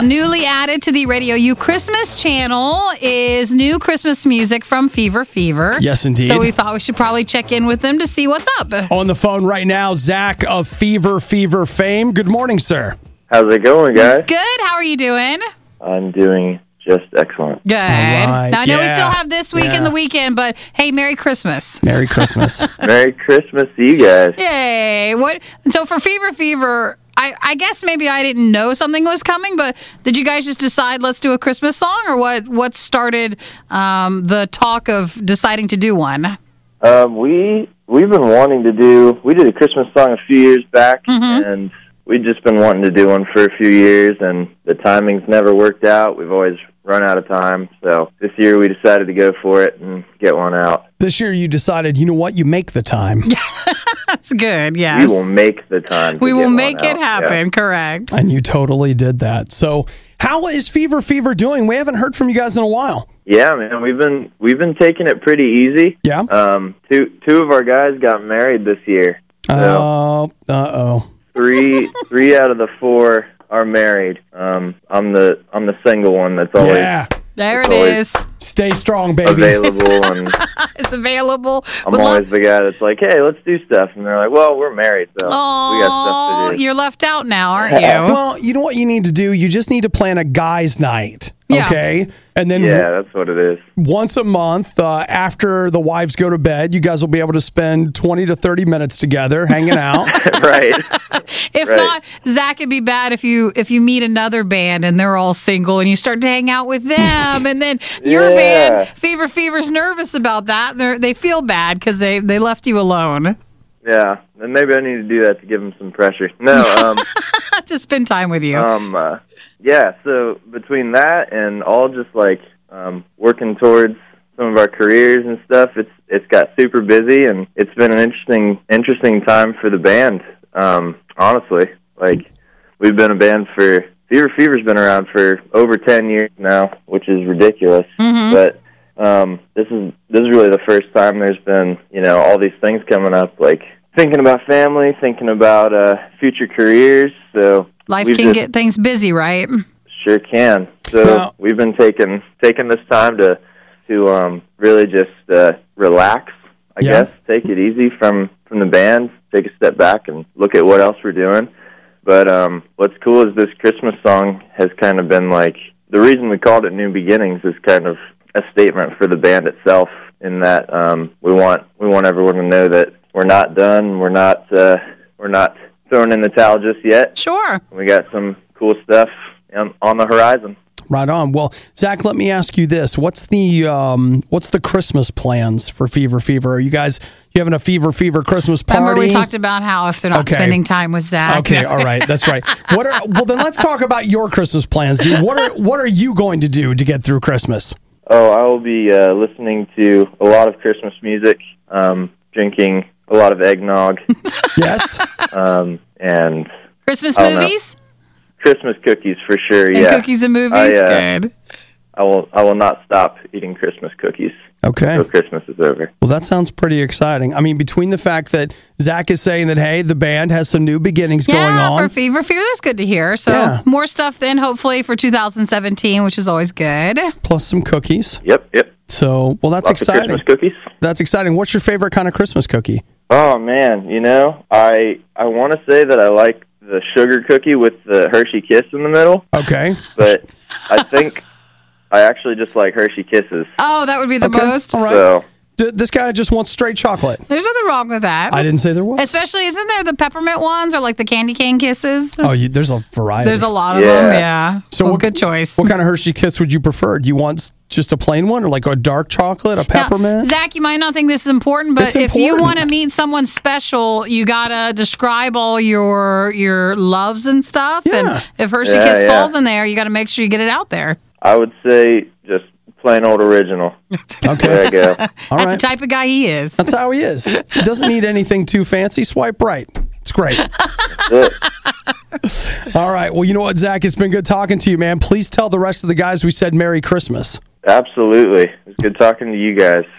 Newly added to the Radio U Christmas channel is new Christmas music from Fever Fever. Yes, indeed. So we thought we should probably check in with them to see what's up. On the phone right now, Zach of Fever Fever fame. Good morning, sir. How's it going, guys? Good. How are you doing? I'm doing just excellent. Good. right, Now, I know we yeah, still have this week and the weekend, but hey, Merry Christmas. Merry Christmas. Merry Christmas to you guys. Yay. So for Fever Fever, I guess maybe I didn't know something was coming, but did you guys just decide let's do a Christmas song, or what started the talk of deciding to do one? We've been wanting to do. We did a Christmas song a few years back, and we've just been wanting to do one for a few years, and the timing's never worked out. We've always run out of time, so this year we decided to go for it and get one out. This year you decided, you know what, you make the time. That's good, yes. We will make the time. We will make it out. happen, Yeah. correct. And you totally did that. So how is Fever Fever doing? We haven't heard from you guys in a while. Yeah, man, we've been taking it pretty easy. Yeah? Two of our guys got married this year. So Uh-oh. three out of the 4 are married. I'm the single one that's always There It's it always- is. Stay strong, baby. available, and It's available. I'm always the guy that's like, "Hey, let's do stuff," and they're like, "Well, we're married, so we got stuff to do." You're left out now, aren't you? Well, you know what you need to do? You just need to plan a guys' night, Yeah. okay? And then Yeah, that's what it is. once a month, after the wives go to bed, you guys will be able to spend 20 to 30 minutes together hanging out. Right. If Right. not, Zach, it'd be bad if you meet another band and they're all single and you start to hang out with them, and then your Yeah. band, Fever Fever's nervous about that. They feel bad because they left you alone Yeah, and maybe I need to do that to give them some pressure. No, to spend time with you. yeah. So between that and all just like working towards some of our careers and stuff, it's got super busy, and it's been an interesting time for the band. Honestly, like we've been a band for Fever Fever's been around for over 10 years now, which is ridiculous. But this is really the first time there's been all these things coming up, like thinking about family, thinking about future careers. So Life we've can just- get things busy, right? Sure can. So Well- we've been taking this time to really just relax. I Yeah. guess take it easy from the band, take a step back and look at what else we're doing. But what's cool is this Christmas song has kind of been like the reason we called it New Beginnings is kind of a statement for the band itself. In that we want everyone to know that we're not done. We're not throwing in the towel just yet. Sure. We got some cool stuff on the horizon. Right on. Well, Zach, let me ask you this: what's the Christmas plans for Fever Fever? Are you having a Fever Fever Christmas party? Remember we talked about how if they're not Okay. spending time with Zach. Okay, all right, that's right. Well, then let's talk about your Christmas plans, dude. What are you going to do to get through Christmas? Oh, I will be listening to a lot of Christmas music, drinking a lot of eggnog, Yes. and Christmas I don't know. movies Christmas cookies for sure. and Yeah, cookies and movies. Good. I will not stop eating Christmas cookies Okay. until Christmas is over. Well, that sounds pretty exciting. I mean, between the fact that Zach is saying that, hey, the band has some new beginnings going Yeah, on. for Fever Fever, that's good to hear. So Yeah. more stuff then, hopefully, for 2017, which is always good. Plus some cookies. Yep. So, well, that's Lots of exciting. Christmas cookies. That's exciting. What's your favorite kind of Christmas cookie? Oh man, I want to say that I like the sugar cookie with the Hershey Kiss in the middle, Okay. but I think I actually just like Hershey Kisses. Oh, that would be the Okay. most. All right. So This guy just wants straight chocolate. There's nothing wrong with that. I didn't say there was. Especially, isn't there the peppermint ones or like the candy cane kisses? Oh, there's a variety. There's a lot of Yeah. them, yeah. So Well, what- good choice. What kind of Hershey Kiss would you prefer? Do you want just a plain one or like a dark chocolate, a Now, peppermint? Zach, you might not think this is important, but It's if you important. want to meet someone special, you gotta describe all your loves and stuff. Yeah. And if Hershey Yeah, Kiss yeah. falls in there, you got to make sure you get it out there. I would say just plain old original. There Okay. I go. All That's right. the type of guy he is. That's how he is. He doesn't need anything too fancy. Swipe right. It's great. Good. All right. Well, you know what, Zach? It's been good talking to you, man. Please tell the rest of the guys we said Merry Christmas. Absolutely. It's good talking to you guys.